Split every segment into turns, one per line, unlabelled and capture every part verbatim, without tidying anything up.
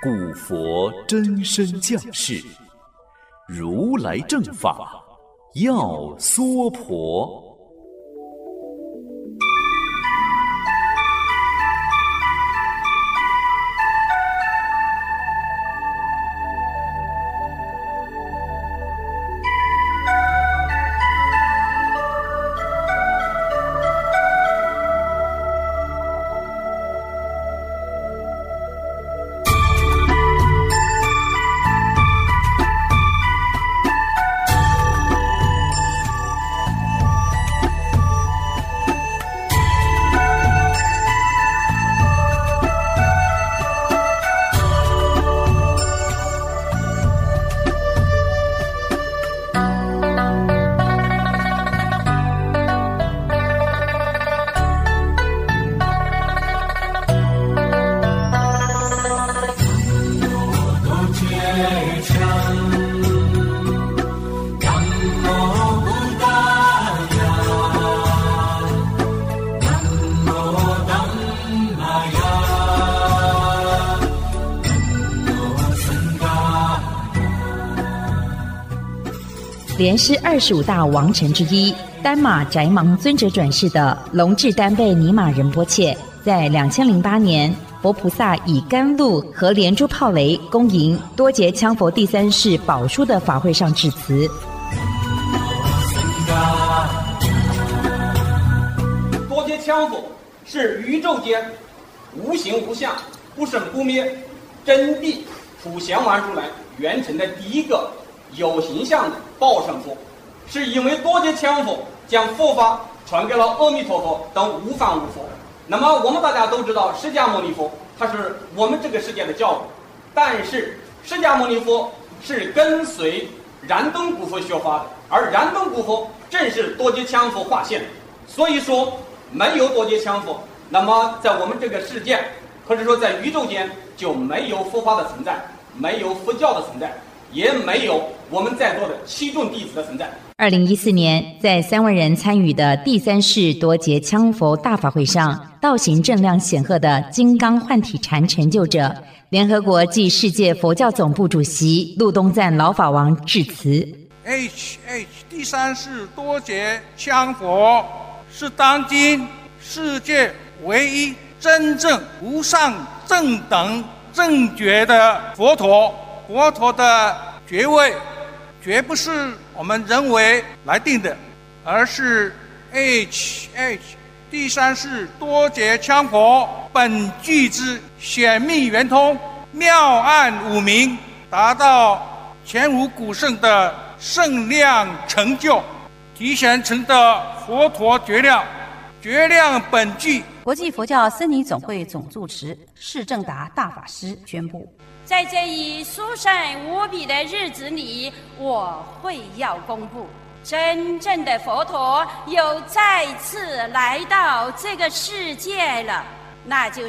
古佛真身降世，如来正法要娑婆。
莲师二十五大王臣之一，丹玛宅芒尊者转世的龙智丹贝尼玛仁波切，在两千零八年，佛菩萨以甘露和连珠炮雷恭迎多杰羌佛第三世宝书的法会上致辞。
多杰羌佛是宇宙间无形无相、不生不灭、真谛普贤王如来圆成的第一个有形象的报身佛，是因为多杰羌佛将佛法传给了阿弥陀佛等无方无佛。那么我们大家都知道，释迦牟尼佛他是我们这个世界的教主，但是释迦牟尼佛是跟随燃灯古佛学法的，而燃灯古佛正是多杰羌佛化现，所以说没有多杰羌佛，那么在我们这个世界或者说在宇宙间就没有佛法的存在，没有佛教的存在，也没有我们在座的七众弟子的存在。
二零一四年，在三万人参与的第三世多杰羌佛大法会上，道行正量显赫的金刚幻体禅成就者、联合国暨世界佛教总部主席陆东赞老法王致辞。
H H 第三世多杰羌佛是当今世界唯一真正无上正等正觉的佛陀。佛陀的觉位绝不是我们人为来定的，而是 H H 第三世多杰羌佛本具之显密圆通、妙暗五明，达到前无古圣的圣量成就，提显成的佛陀觉量，觉量本具。
国际佛教僧尼总会总住持释正达大法师宣布，
在这一殊胜无比的日子里，我会要公布真正的佛陀又再次来到这个世界了，那就是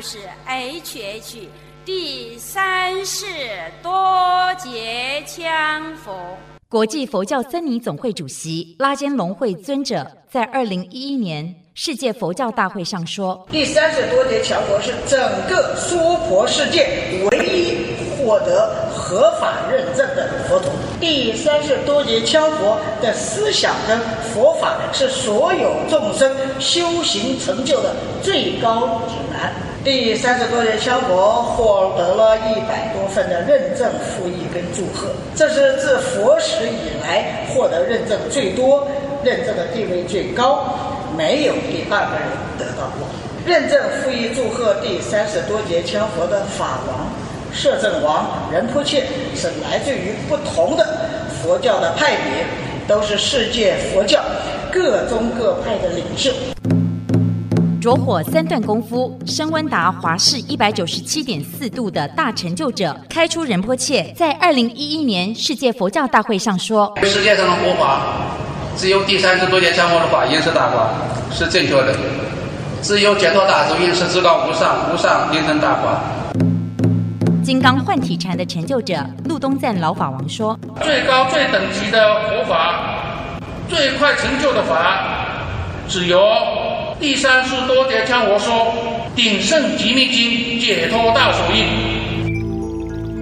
H H 第三世多杰羌佛。
国际佛教僧尼总会主席拉坚龙会尊者在二零一一年世界佛教大会上说，
第三世多杰羌佛是整个娑婆世界唯一获得合法认证的佛陀。第三世多杰羌佛的思想跟佛法是所有众生修行成就的最高指南。第三世多杰羌佛获得了一百多份的认证附译跟祝贺，这是自佛史以来获得认证最多、认证的地位最高，没有第二个人得到过。认证附译祝贺第三世多杰羌佛的法王摄政王仁波切是来自于不同的佛教的派别，都是世界佛教各宗各派的领袖。
着火三段功夫升温达华氏一百九十七点四度的大成就者开出仁波切在二零一一年世界佛教大会上说，
世界上的佛法只有第三世多杰羌佛的法因是大法，是正确的，只有解脱大足印是至高无上，无上因成大法。
金刚幻体禅的成就者陆东赞老法王说，
最高最等级的佛法，最快成就的法，只有第三世多杰羌佛说鼎盛极密经解脱大手印。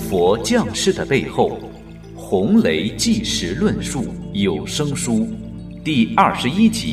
佛降世的背后，洪雷纪实论述有声书第二十一集，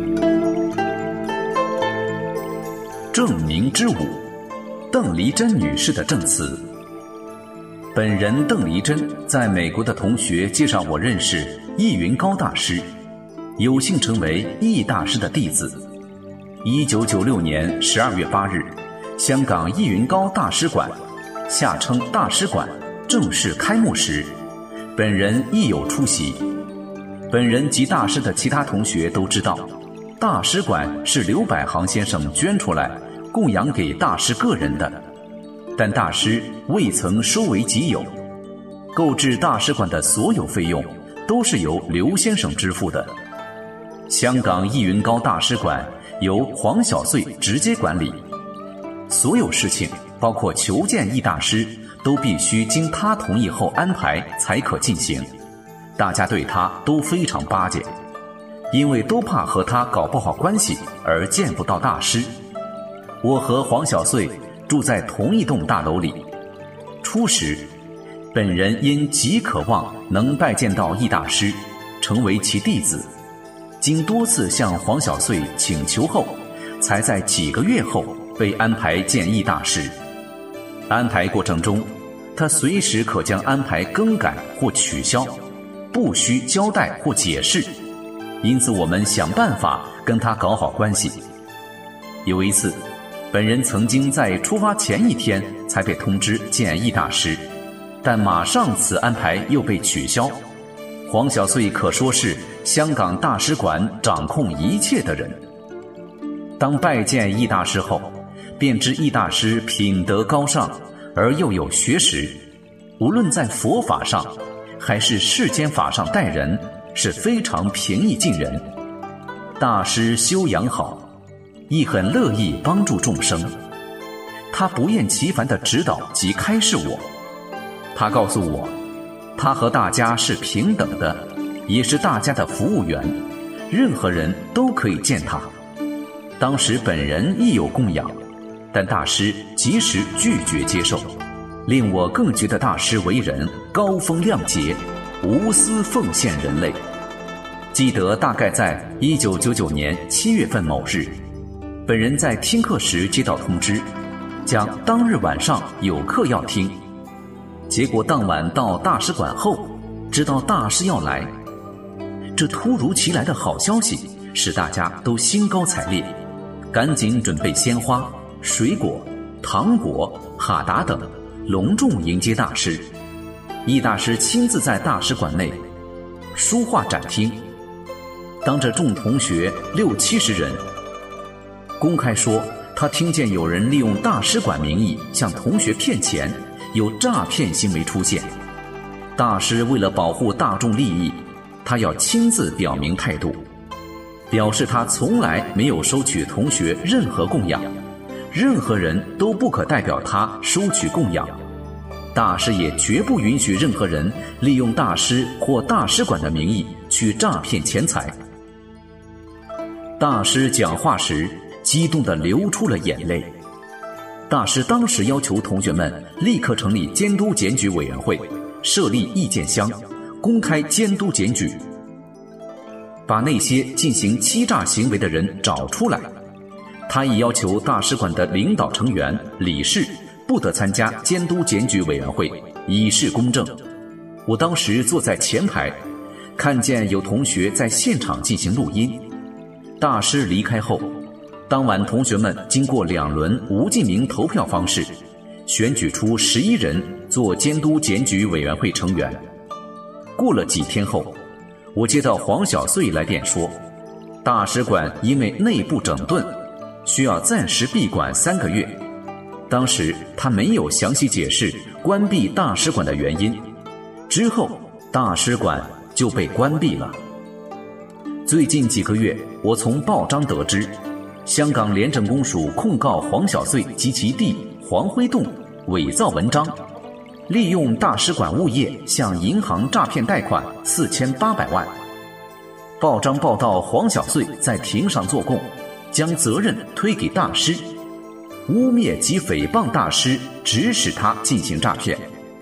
证明之舞，邓丽珍女士的证词。本人邓丽珍在美国的同学介绍我认识易云高大师，有幸成为易大师的弟子。一九九六年十二月八日，香港易云高大师馆下称大师馆正式开幕时，本人亦有出席。本人及大师的其他同学都知道，大师馆是刘百行先生捐出来供养给大师个人的，但大师未曾收为己有。购置大师馆的所有费用都是由刘先生支付的。香港易云高大师馆由黄小穗直接管理，所有事情包括求见易大师都必须经他同意后安排才可进行。大家对他都非常巴结，因为都怕和他搞不好关系而见不到大师。我和黄小穗住在同一栋大楼里。初时，本人因极渴望能拜见到易大师，成为其弟子，经多次向黄小穗请求后，才在几个月后被安排见易大师。安排过程中，他随时可将安排更改或取消，不需交代或解释，因此我们想办法跟他搞好关系。有一次，本人曾经在出发前一天才被通知见易大师，但马上此安排又被取消。黄小穗可说是香港大使馆掌控一切的人。当拜见易大师后，便知易大师品德高尚，而又有学识，无论在佛法上还是世间法上待人是非常平易近人。大师修养好，亦很乐意帮助众生，他不厌其烦地指导及开示我。他告诉我，他和大家是平等的，也是大家的服务员，任何人都可以见他。当时本人亦有供养，但大师及时拒绝接受，令我更觉得大师为人高风亮节，无私奉献人类。记得大概在一九九九年七月份某日，本人在听课时接到通知，讲当日晚上有课要听。结果当晚到大使馆后，知道大师要来。这突如其来的好消息使大家都兴高采烈，赶紧准备鲜花、水果、糖果、哈达等，隆重迎接大师。易大师亲自在大使馆内书画展厅，当着众同学六七十人，公开说他听见有人利用大使馆名义向同学骗钱，有诈骗行为出现。大师为了保护大众利益，他要亲自表明态度，表示他从来没有收取同学任何供养，任何人都不可代表他收取供养。大师也绝不允许任何人利用大师或大使馆的名义去诈骗钱财。大师讲话时激动地流出了眼泪。大师当时要求同学们立刻成立监督检举委员会，设立意见箱，公开监督检举，把那些进行欺诈行为的人找出来。他亦要求大使馆的领导成员、理事不得参加监督检举委员会，以示公正。我当时坐在前排，看见有同学在现场进行录音。大师离开后，当晚同学们经过两轮无记名投票方式，选举出十一人做监督检举委员会成员。过了几天后，我接到黄小穗来电说，大使馆因为内部整顿，需要暂时闭馆三个月。当时他没有详细解释关闭大使馆的原因，之后大使馆就被关闭了。最近几个月，我从报章得知，香港廉政公署控告黄小穗及其弟黄辉栋伪造文章，利用大使馆物业向银行诈骗贷款四千八百万。报章报道黄小穗在庭上作供，将责任推给大师，污蔑及诽谤大师指使他进行诈骗。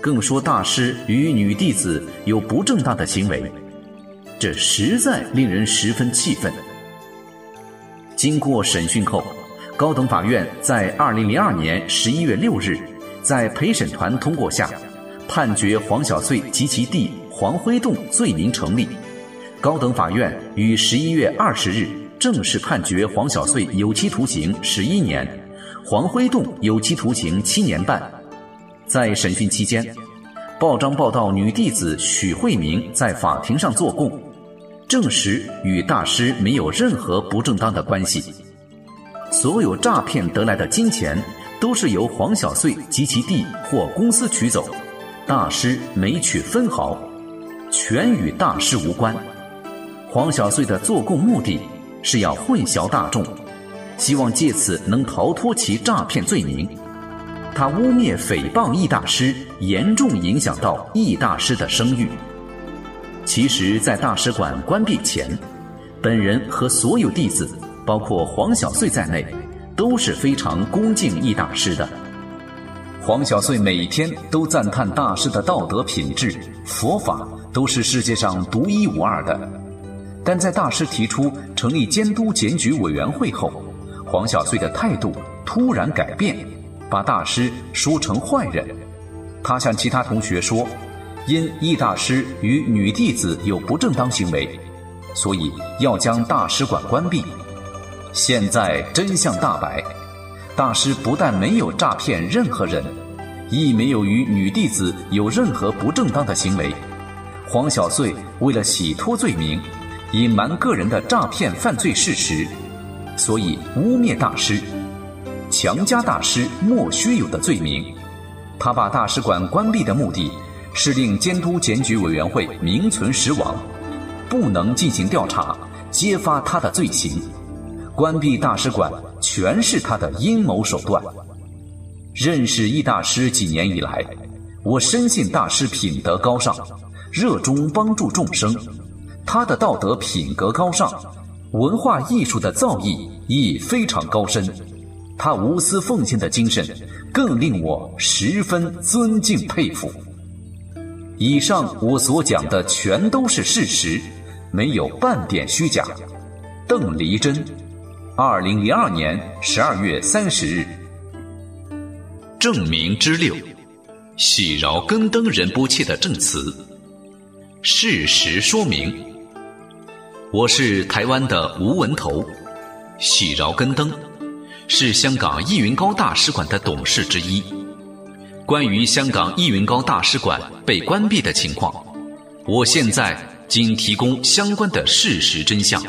更说大师与女弟子有不正当的行为，这实在令人十分气愤。经过审讯后，高等法院在二零零二年十一月六日，在陪审团通过下，判决黄小穗及其弟黄辉栋罪名成立。高等法院于十一月二十日正式判决黄小穗有期徒刑十一年，黄辉栋有期徒刑七年半。在审讯期间，报章报道女弟子许慧明在法庭上作供，证实与大师没有任何不正当的关系，所有诈骗得来的金钱都是由黄小穗及其弟或公司取走，大师没取分毫，全与大师无关。黄小穗的作供目的是要混淆大众，希望借此能逃脱其诈骗罪名。他污蔑诽谤易大师，严重影响到易大师的声誉。其实在大使馆关闭前，本人和所有弟子包括黄小穗在内都是非常恭敬易大师的。黄小穗每天都赞叹大师的道德品质、佛法都是世界上独一无二的。但在大师提出成立监督检举委员会后，黄小穗的态度突然改变，把大师说成坏人。他向其他同学说，因易大师与女弟子有不正当行为，所以要将大使馆关闭。现在真相大白，大师不但没有诈骗任何人，亦没有与女弟子有任何不正当的行为。黄小穗为了洗脱罪名，隐瞒个人的诈骗犯罪事实，所以污蔑大师，强加大师莫须有的罪名。他把大使馆关闭的目的是令监督检举委员会名存实亡，不能进行调查，揭发他的罪行。关闭大使馆全是他的阴谋手段。认识易大师几年以来，我深信大师品德高尚，热衷帮助众生。他的道德品格高尚，文化艺术的造诣亦非常高深。他无私奉献的精神更令我十分尊敬佩服。以上我所讲的全都是事实，没有半点虚假。邓黎真，二零零二年十二月三十日。 证明之六，喜饶根登仁波切的证词。事实说明，我是台湾的吴文头，喜饶根登是香港逸云高大使馆的董事之一。关于香港逸云高大使馆被关闭的情况，我现在仅提供相关的事实真相。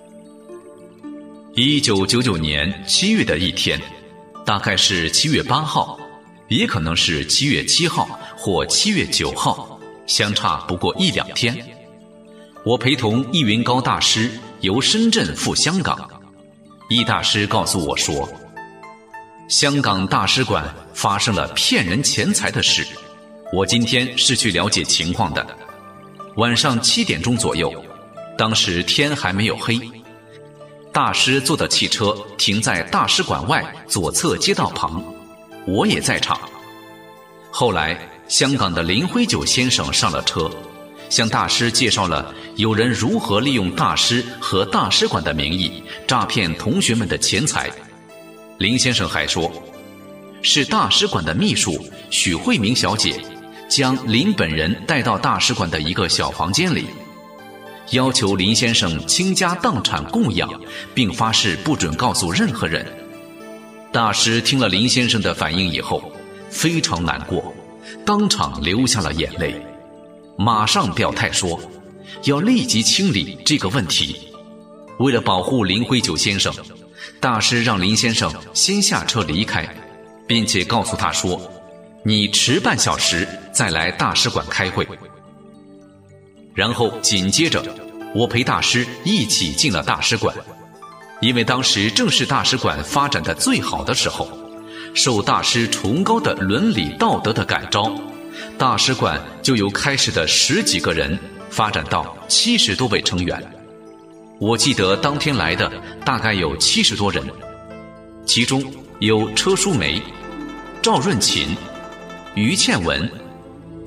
一九九九年七月的一天，大概是七月八号，也可能是七月七号或七月九号，相差不过一两天。我陪同逸云高大师由深圳赴香港，易大师告诉我说，香港大使馆发生了骗人钱财的事。我今天是去了解情况的。晚上七点钟左右，当时天还没有黑，大师坐的汽车停在大使馆外左侧街道旁，我也在场。后来香港的林辉九先生上了车，向大师介绍了有人如何利用大师和大使馆的名义诈骗同学们的钱财。林先生还说，是大使馆的秘书许慧明小姐将林本人带到大使馆的一个小房间里，要求林先生倾家荡产供养，并发誓不准告诉任何人。大师听了林先生的反应以后，非常难过，当场流下了眼泪，马上表态说要立即清理这个问题。为了保护林辉九先生，大师让林先生先下车离开，并且告诉他说，你迟半小时再来大使馆开会。然后紧接着我陪大师一起进了大使馆，因为当时正是大使馆发展的最好的时候，受大师崇高的伦理道德的感召，大使馆就由开始的十几个人发展到七十多位成员。我记得当天来的大概有七十多人，其中有车淑梅、赵润琴、于倩文、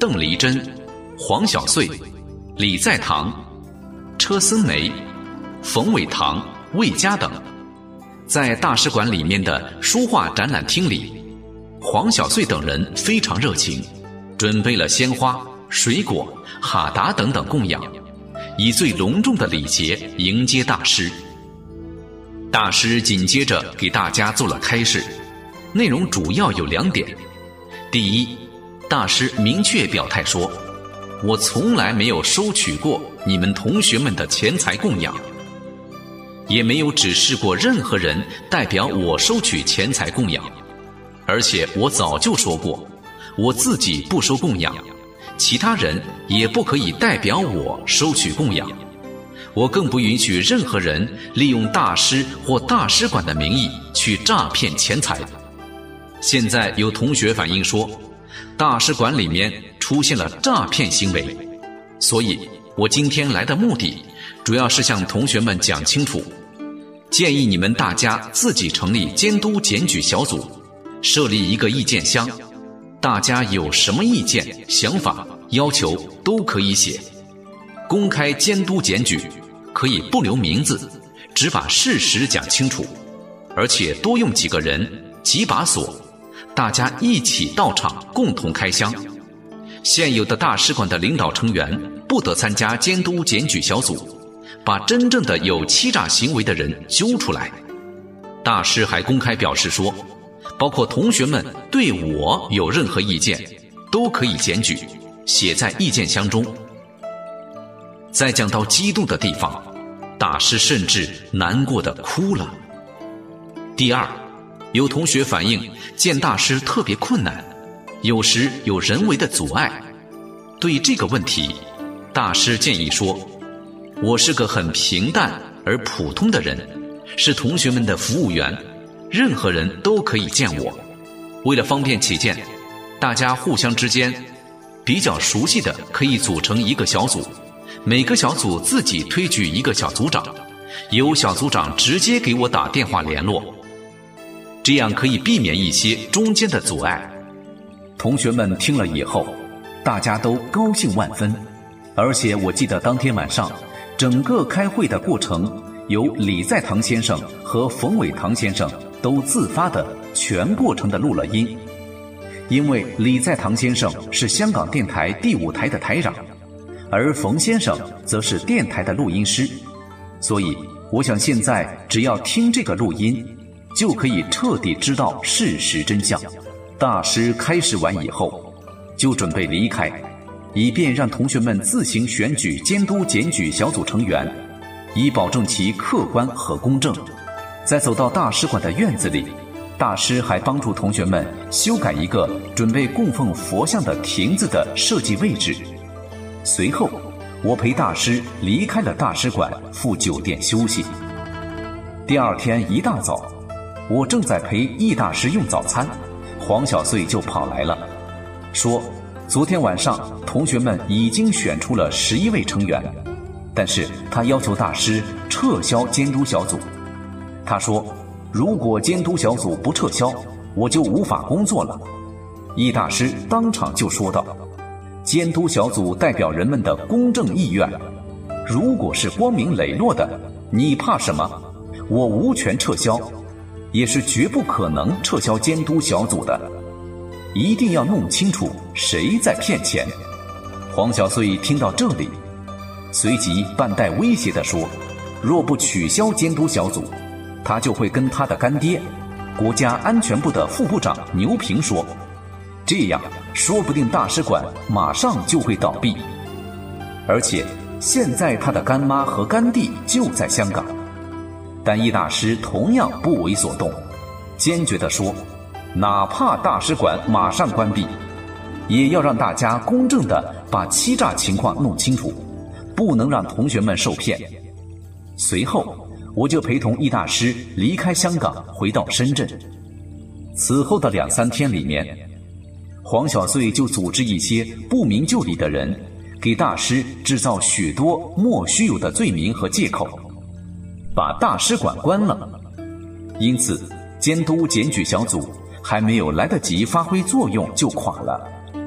邓黎真、黄小穗、李在堂、车森梅、冯伟堂、魏佳等。在大使馆里面的书画展览厅里，黄小穗等人非常热情，准备了鲜花、水果、哈达等等供养，以最隆重的礼节迎接大师。大师紧接着给大家做了开示，内容主要有两点。第一，大师明确表态说，我从来没有收取过你们同学们的钱财供养，也没有指示过任何人代表我收取钱财供养，而且我早就说过，我自己不收供养，其他人也不可以代表我收取供养，我更不允许任何人利用大师或大使馆的名义去诈骗钱财。现在有同学反映说，大使馆里面出现了诈骗行为，所以我今天来的目的主要是向同学们讲清楚，建议你们大家自己成立监督检举小组，设立一个意见箱，大家有什么意见、想法、要求都可以写，公开监督检举，可以不留名字，只把事实讲清楚，而且多用几个人、几把锁，大家一起到场共同开箱。现有的大使馆的领导成员不得参加监督检举小组，把真正的有欺诈行为的人揪出来。大师还公开表示说，包括同学们对我有任何意见，都可以检举，写在意见箱中。再讲到激动的地方，大师甚至难过的哭了。第二，有同学反映见大师特别困难，有时有人为的阻碍。对这个问题，大师建议说，我是个很平淡而普通的人，是同学们的服务员，任何人都可以见我。为了方便起见，大家互相之间比较熟悉的可以组成一个小组，每个小组自己推举一个小组长，由小组长直接给我打电话联络，这样可以避免一些中间的阻碍。同学们听了以后，大家都高兴万分，而且我记得当天晚上整个开会的过程，由李在堂先生和冯伟堂先生都自发的全过程的录了音。因为李在堂先生是香港电台第五台的台长，而冯先生则是电台的录音师，所以我想现在只要听这个录音，就可以彻底知道事实真相。大师开始完以后，就准备离开，以便让同学们自行选举监督检举小组成员，以保证其客观和公正。在走到大使馆的院子里，大师还帮助同学们修改一个准备供奉佛像的亭子的设计位置。随后，我陪大师离开了大使馆，赴酒店休息。第二天一大早，我正在陪易大师用早餐，黄小穗就跑来了，说昨天晚上同学们已经选出了十一位成员，但是他要求大师撤销监督小组。他说，如果监督小组不撤销，我就无法工作了。易大师当场就说道，监督小组代表人们的公正意愿，如果是光明磊落的，你怕什么？我无权撤销，也是绝不可能撤销监督小组的。一定要弄清楚谁在骗钱。黄小穗听到这里，随即半带威胁地说，若不取消监督小组，他就会跟他的干爹国家安全部的副部长牛平说，这样说不定大使馆马上就会倒闭。而且现在他的干妈和干弟就在香港。但易大师同样不为所动，坚决地说，哪怕大使馆马上关闭，也要让大家公正地把欺诈情况弄清楚，不能让同学们受骗。随后我就陪同易大师离开香港，回到深圳。此后的两三天里面，黄小穗就组织一些不明就里的人，给大师制造许多莫须有的罪名和借口，把大使馆关了。因此监督检举小组还没有来得及发挥作用就垮了。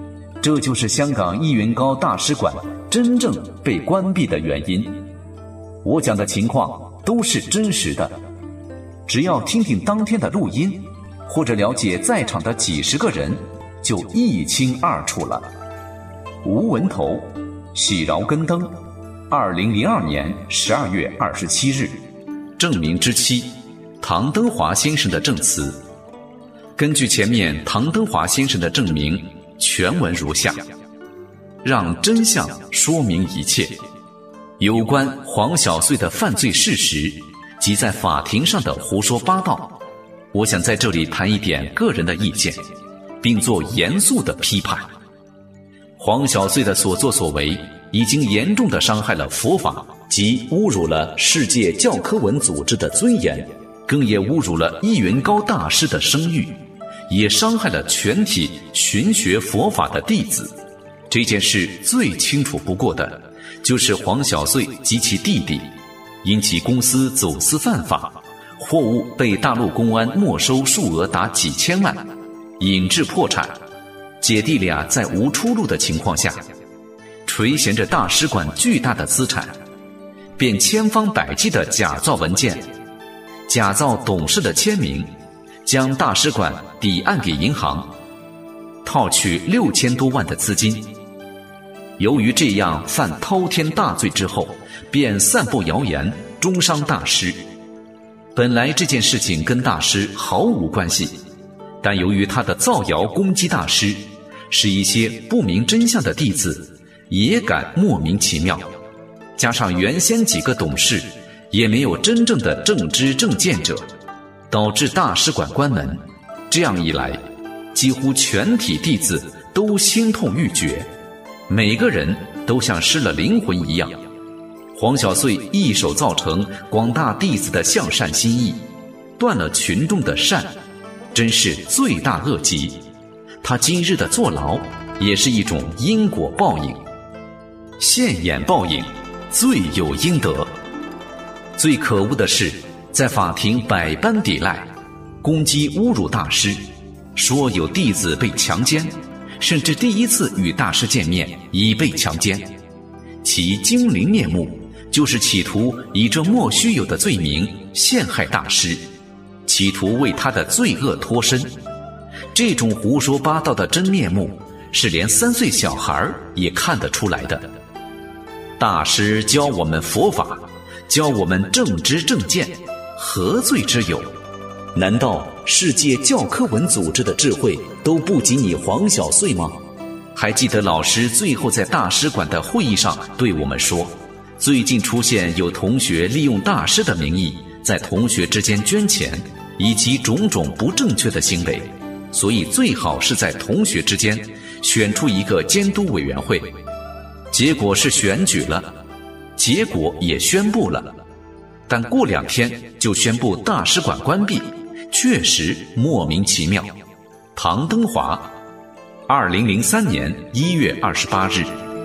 这就是香港逸云高大使馆真正被关闭的原因。我讲的情况都是真实的，只要听听当天的录音，或者了解在场的几十个人，就一清二楚了。吴文头，喜饶根登，二零零二年十二月二十七日。证明之七，唐登华先生的证词。根据前面唐登华先生的证明，全文如下：让真相说明一切。有关黄小穗的犯罪事实及在法庭上的胡说八道，我想在这里谈一点个人的意见，并做严肃的批判。黄小穗的所作所为已经严重地伤害了佛法，即侮辱了世界教科文组织的尊严，更也侮辱了逸云高大师的声誉，也伤害了全体寻学佛法的弟子。这件事最清楚不过的就是黄小穗及其弟弟因其公司走私犯法，货物被大陆公安没收数额达几千万，引致破产。姐弟俩在无出路的情况下，垂涎着大使馆巨大的资产，便千方百计地假造文件，假造董事的签名，将大使馆抵押给银行，套取六千多万的资金。由于这样犯滔天大罪之后，便散布谣言，中伤大师。本来这件事情跟大师毫无关系，但由于他的造谣攻击大师，使一些不明真相的弟子也敢莫名其妙，加上原先几个董事也没有真正的正知正见者，导致大使馆关门。这样一来，几乎全体弟子都心痛欲绝，每个人都像失了灵魂一样。黄小穗一手造成广大弟子的向善心意，断了群众的善，真是罪大恶极。他今日的坐牢也是一种因果报应，现眼报应，罪有应得。最可恶的是，在法庭百般抵赖，攻击侮辱大师，说有弟子被强奸，甚至第一次与大师见面已被强奸。其精灵面目就是企图以这莫须有的罪名陷害大师，企图为他的罪恶脱身。这种胡说八道的真面目是连三岁小孩也看得出来的。大师教我们佛法，教我们正知正见，何罪之有？难道世界教科文组织的智慧都不及你黄小穗吗？还记得老师最后在大使馆的会议上对我们说，最近出现有同学利用大师的名义在同学之间捐钱，以及种种不正确的行为，所以最好是在同学之间选出一个监督委员会。结果是选举了，结果也宣布了，但过两天就宣布大使馆关闭，确实莫名其妙。唐登华，二零零三年一月二十八日。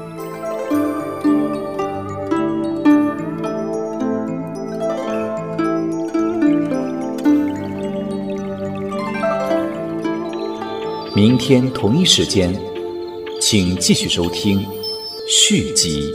明天同一时间，请继续收听续集。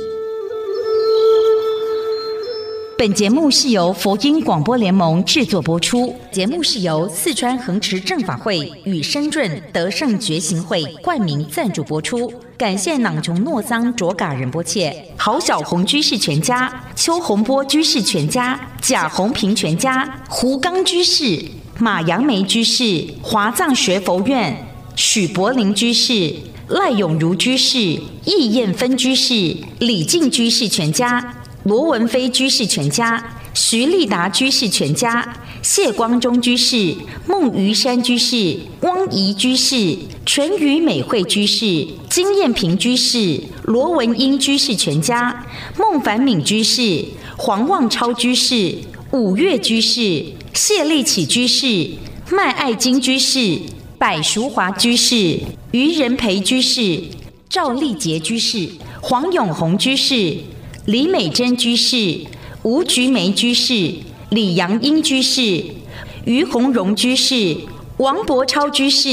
本节目是由佛音广播联盟制作播出，节目是由四川恒持正法会与深圳德胜觉行会冠名赞助播出。感谢囊琼诺桑卓嘎仁波切、郝小红居士全家、邱洪波居士全家、贾洪平全家、胡刚居士、马杨梅居士、华藏学佛院、许柏林居士、赖永如居士、易燕芬居士、李静居士全家、罗文飞居士全家、徐立达居士全家、谢光中居士、孟余山居士、汪怡居士、纯于美惠居士、金燕平居士、罗文英居士全家、孟凡敏居士、黄望超居士、五岳居士、谢立启居士、麦爱金居士、柏淑华居士、于仁培居士、赵立杰居士、黄永红居士、李美珍居士、吴菊梅居士、李阳英居士、于洪荣居士、王伯超居士、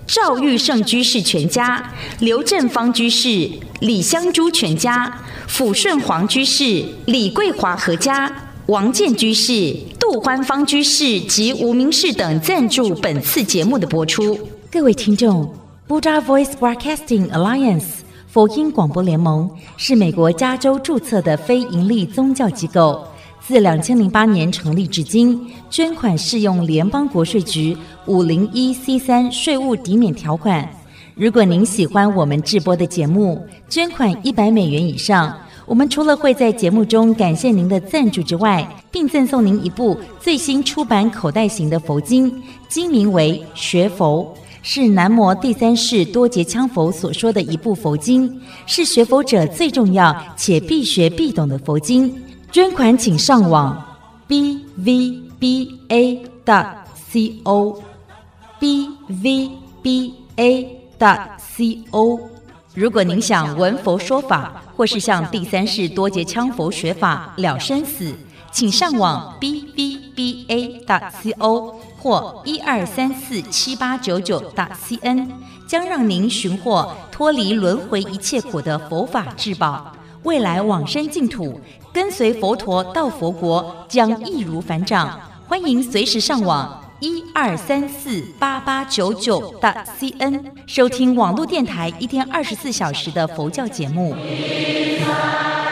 赵玉胜居士全家、刘正芳居士、李香珠全家、抚顺黄居士、李桂华合家、王建居士、杜欢芳居士及吴明士等赞助本次节目的播出。各位听众， Buddha Voice Broadcasting Alliance 佛音广播联盟是美国加州注册的非营利宗教机构，自两千零八年成立至今，捐款适用联邦国税局五零一 C 三税务抵免条款。如果您喜欢我们制播的节目，捐款一百美元以上，我们除了会在节目中感谢您的赞助之外，并赠送您一部最新出版口袋型的佛经，经名为《学佛》，是南摩第三世多杰羌佛所说的一部佛经，是学佛者最重要且必学必懂的佛经。捐款请上网 b v b a dot co b v b a dot co。 如果您想闻佛说法，或是向第三世多杰羌佛学法了生死，请上网 b v b a dot co 或一二三四七八九九 dot cn， 将让您寻获脱离轮回一切苦的佛法至宝。未来往生净土，跟随佛陀到佛国，将易如反掌。欢迎随时上网一二三四八八九九 .cn 收听网络电台一天二十四小时的佛教节目。